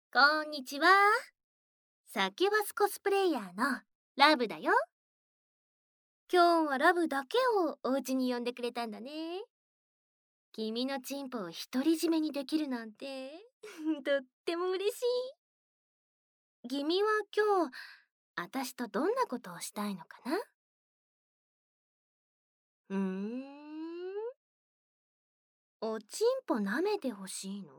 こんにちは。サキュバスコスプレイヤーのラブだよ。今日はラブだけをお家に呼んでくれたんだね。君のチンポを独り占めにできるなんてとっても嬉しい。君は今日、私とどんなことをしたいのかな？おチンポ舐めてほしいの？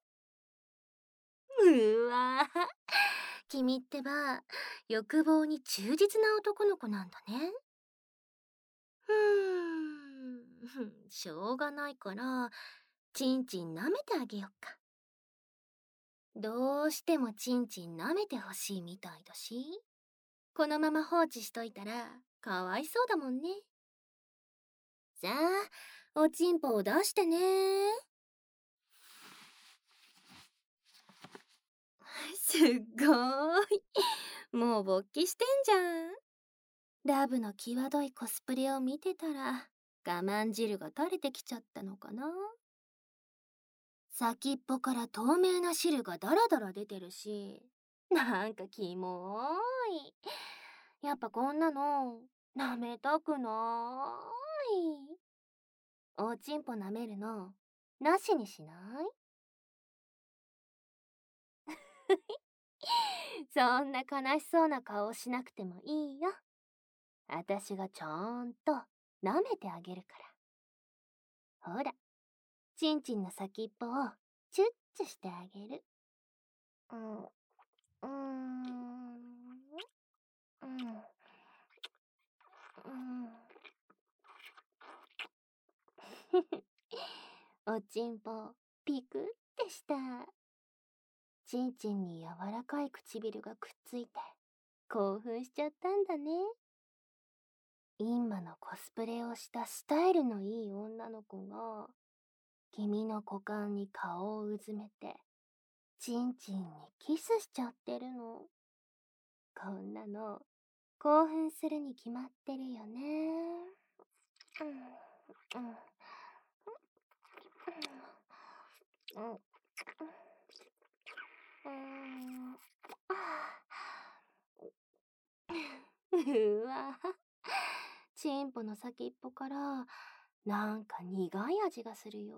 君ってば、欲望に忠実な男の子なんだね。しょうがないから、チンチン舐めてあげよっか。どうしてもチンチン舐めてほしいみたいだし、このまま放置しといたらかわいそうだもんね。さあ、おちんぽを出してね。すっごーい。もう勃起してんじゃん。ラブの際どいコスプレを見てたら、我慢汁が垂れてきちゃったのかな。先っぽから透明な汁がダラダラ出てるし、なんかキモーい。やっぱこんなの舐めたくなーい。おちんぽ舐めるのなしにしない？そんな悲しそうな顔しなくてもいいよ。あたしがちゃんと舐めてあげるから。ほら、ちんちんの先っぽをチュッチュしてあげる。うん、うーん、うん、うん。おちんぽ、ピクってした。ちんちんに柔らかい唇がくっついて、興奮しちゃったんだね。今のコスプレをしたスタイルのいい女の子が、君の股間に顔をうずめて、ちんちんにキスしちゃってるの。こんなの、興奮するに決まってるよね。うん、うん、うん、うん。うわ、チンポの先っぽからなんか苦い味がするよ。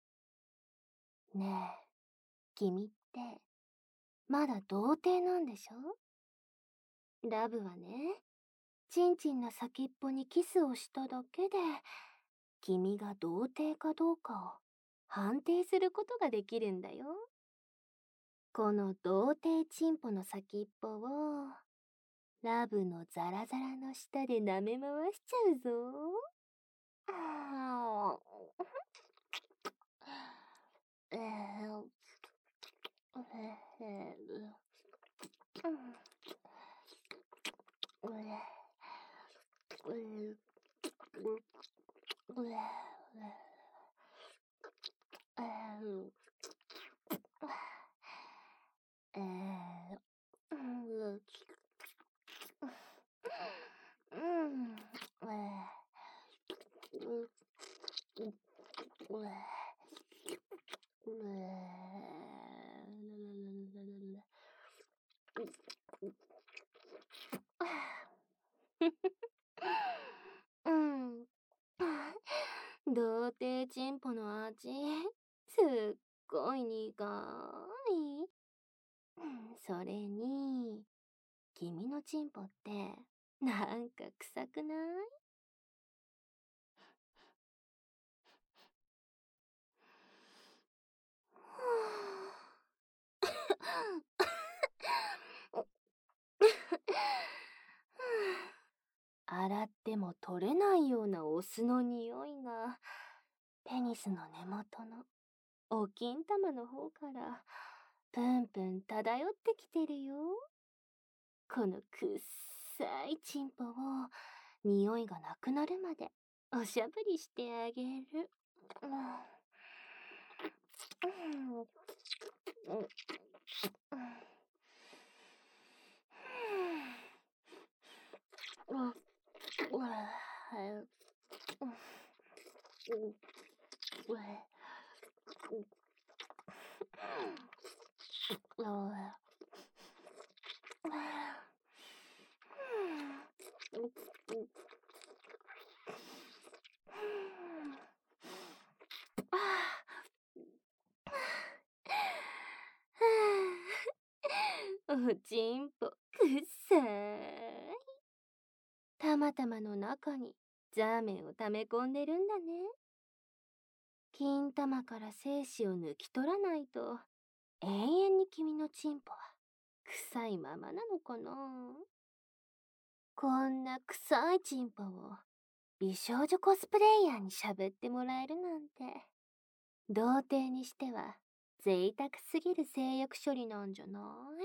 ねえ、君ってまだ童貞なんでしょ？ラブはね、チンチンの先っぽにキスをしただけで、君が童貞かどうかを判定することができるんだよ。この童貞チンポの先っぽをラブのザラザラの下で舐め回しちゃうぞ。あーえーうん。童貞チンポの味、すっごい苦い。それに、君のチンポって、なんか臭くない？洗っても取れないようなお酢の匂いが、ペニスの根元のお金玉の方からプンプン漂ってきてるよ。このくっさいチンポを匂いがなくなるまでおしゃぶりしてあげる。 おちんぽ、くっさーい。たまたまの中にザーメンを溜め込んでるんだね。金玉から精子を抜き取らないと、永遠に君のチンポは臭いままなのかな。こんな臭いチンポを美少女コスプレイヤーに喋ってもらえるなんて、童貞にしては贅沢すぎる性欲処理なんじゃない？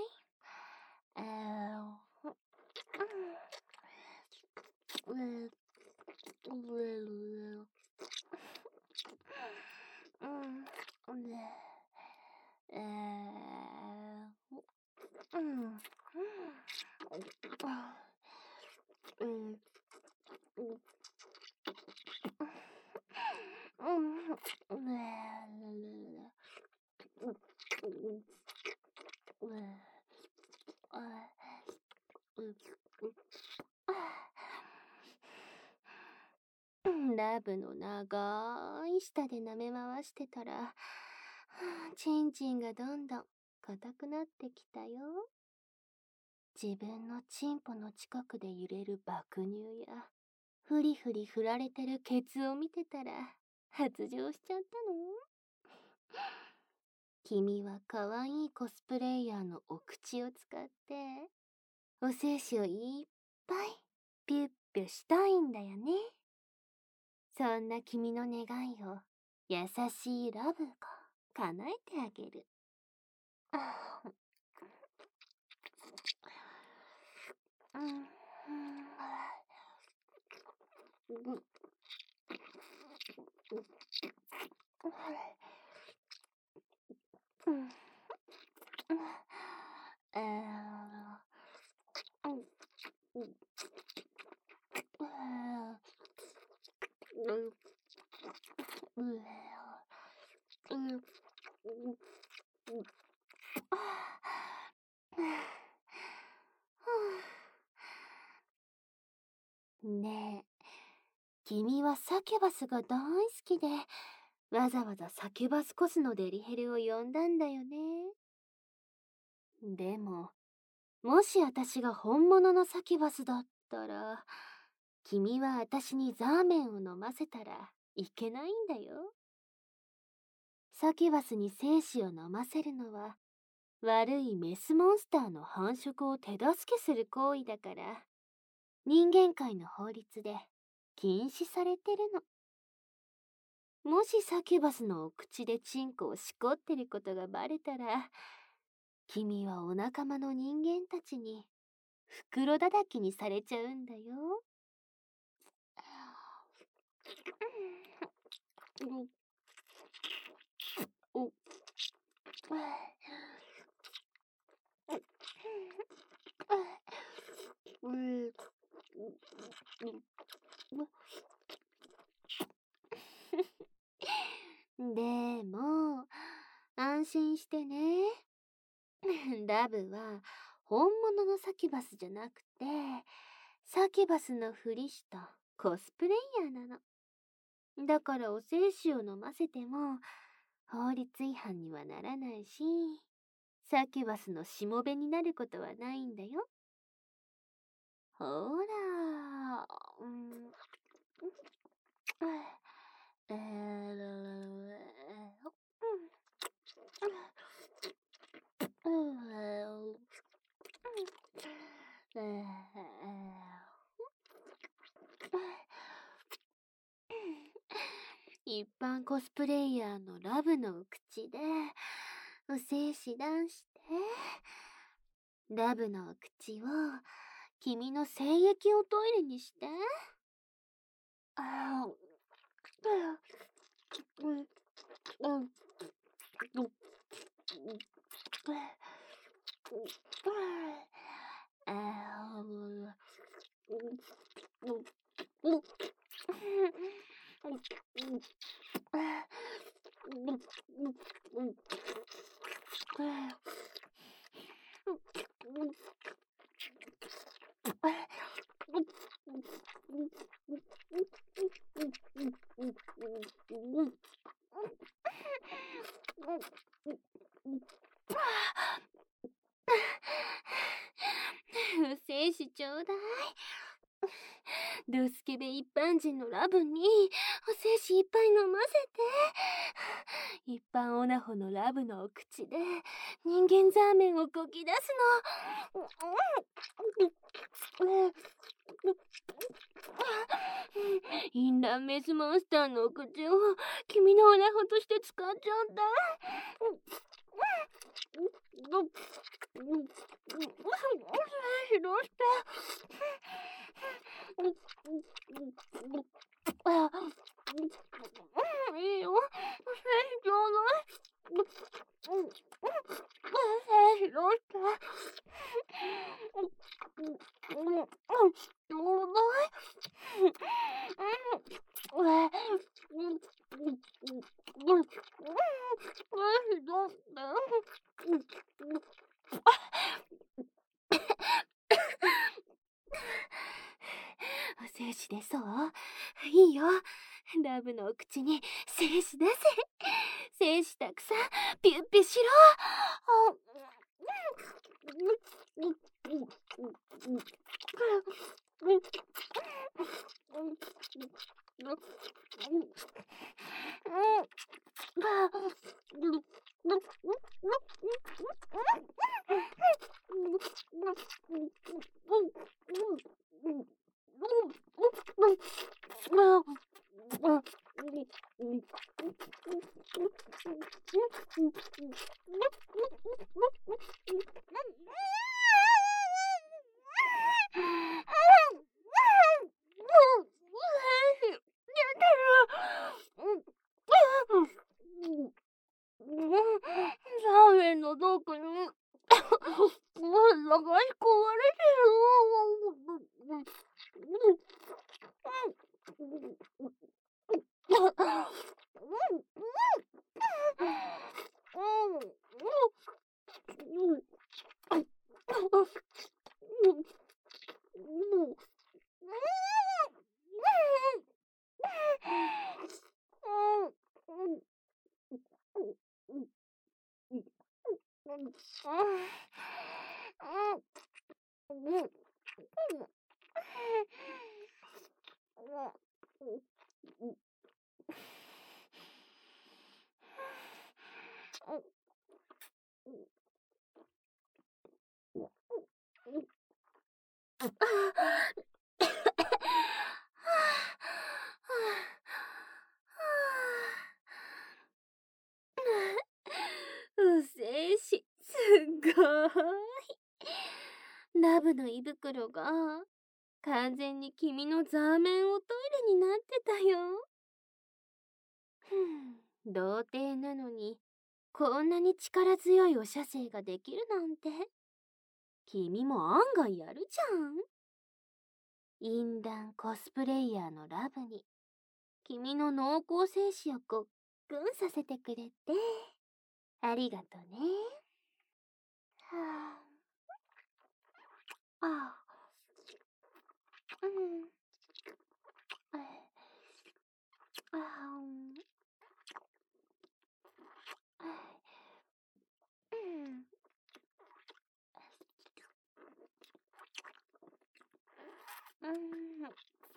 ラブの長い舌で舐め回してたら、チンチンがどんどん硬くなってきたよ。自分のチンポの近くで揺れる爆乳や、フリフリ振られてるケツを見てたら、発情しちゃったの？君は可愛いコスプレイヤーのお口を使って、お精子をいっぱいピュッピュしたいんだよね。そんな君の願いを優しいラブが叶えてあげる。ねえ、君はサキュバスが大好きで、わざわざサキュバスコスのデリヘルを呼んだんだよね。でも、もし私が本物のサキュバスだったら、君は私にザーメンを飲ませたらいけないんだよ。サキュバスに精子を飲ませるのは、悪いメスモンスターの繁殖を手助けする行為だから、人間界の法律で禁止されてるの。もしサキュバスのお口でチンコをしこってることがバレたら、君はお仲間の人間たちに袋叩きにされちゃうんだよ。でも、安心してね。ラブは本物のサキュバスじゃなくて、サキュバスのふりしたコスプレイヤーなの。だからお精子を飲ませても法律違反にはならないし、サキュバスのしもべになることはないんだよ。ほら、一般コスプレイヤーのラブの口でお精子出して、ラブの口を君の精液をトイレにして。 精子ちょうだい。ドスケベ一般人のラブに精子いっぱい飲ませて。一般オナホのラブのお口で人間ザーメンをこき出すの。インランメスモンスターのお口を君のオナホとして使っちゃった。どうして。いいよ、ちょうだい。どうして。ちょうだい。精子出そう？いいよ。ラブのお口に精子出せ。精子たくさんピュッピュしろ。ラーメンの洞窟に流し込まれて精子、すごい。ラブの胃袋が完全に君のザーメンおトイレになってたよ。童貞なのにこんなに力強いお射精ができるなんて。君も案外やるじゃん。淫乱コスプレイヤーのラブに君の濃厚精子をごっくんさせてくれてありがとね。はあ、ああ、うん、ああ、うん、うん。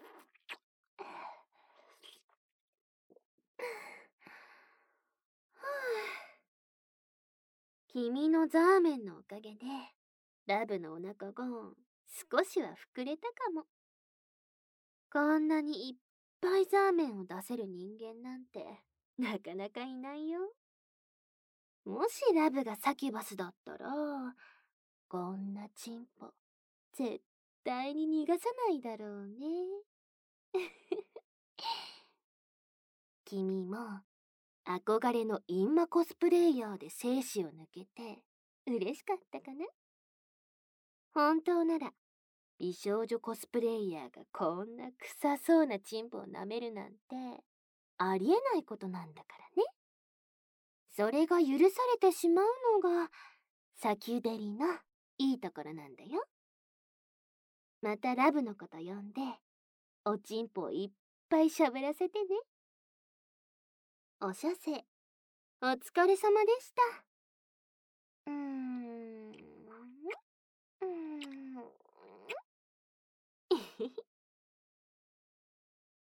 君のザーメンのおかげでラブのお腹が少しは膨れたかも。こんなにいっぱいザーメンを出せる人間なんてなかなかいないよ。もしラブがサキュバスだったらこんなチンポ絶対に逃がさないだろうね。君も憧れのインマコスプレイヤーで精子を抜けて嬉しかったかな。本当なら美少女コスプレイヤーがこんな臭そうなチンポを舐めるなんてありえないことなんだからね。それが許されてしまうのがサキュベリのいいところなんだよ。またラブのこと呼んでおちんぽをいっぱい喋らせてね。お射精お疲れ様でした。 うー